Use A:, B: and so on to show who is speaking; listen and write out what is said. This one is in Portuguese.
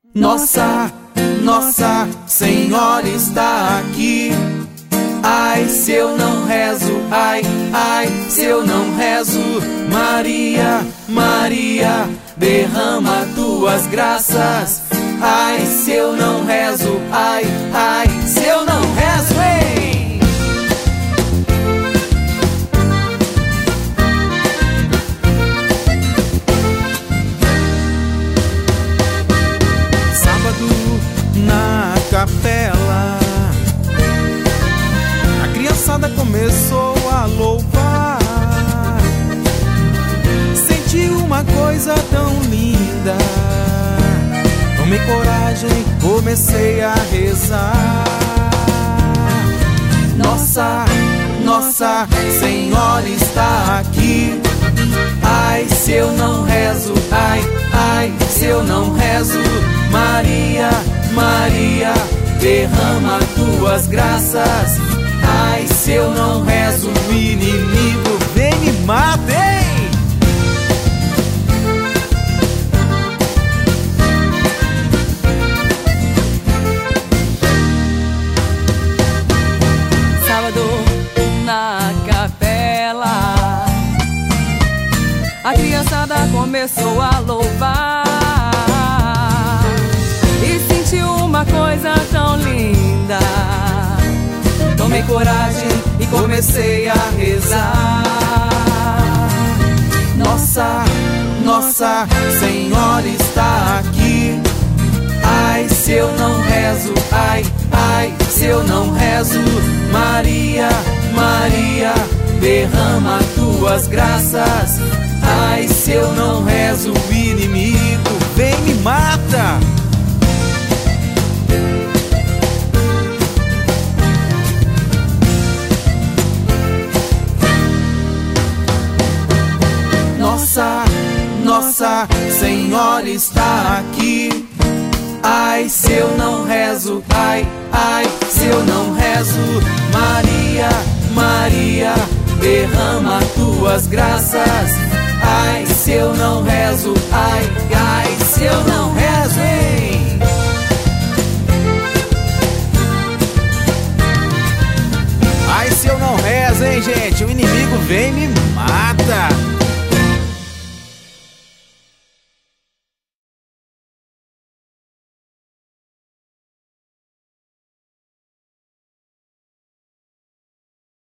A: Nossa Senhora está aqui. Ai, se eu não rezo, ai, se eu não rezo. Maria, derrama tuas graças. Ai, se eu não rezo, ai, se eu não rezo, hein? Sábado na capela, a criançada começou a louvar. Senti uma coisa tão linda, tomei coragem, comecei a rezar. Nossa Senhora está aqui. Ai, se eu não rezo, ai, se eu não rezo. Maria, derrama tuas graças. Ai, se eu não rezo, o inimigo vem me mata, hein?
B: Sábado na capela, a criançada começou a louvar e sentiu uma coisa tão linda. Tomei coragem e comecei a rezar.
A: Nossa Senhora está aqui. Ai, se eu não rezo, ai, se eu não rezo. Maria, derrama tuas graças. Ai, se eu não rezo, o inimigo vem me mata. Nossa Senhora está aqui. Ai, se eu não rezo, ai, se eu não rezo. Maria, derrama tuas graças. Ai, se eu não rezo, ai, se eu não rezo, hein?
C: Ai, se eu não rezo, hein, gente? O inimigo vem me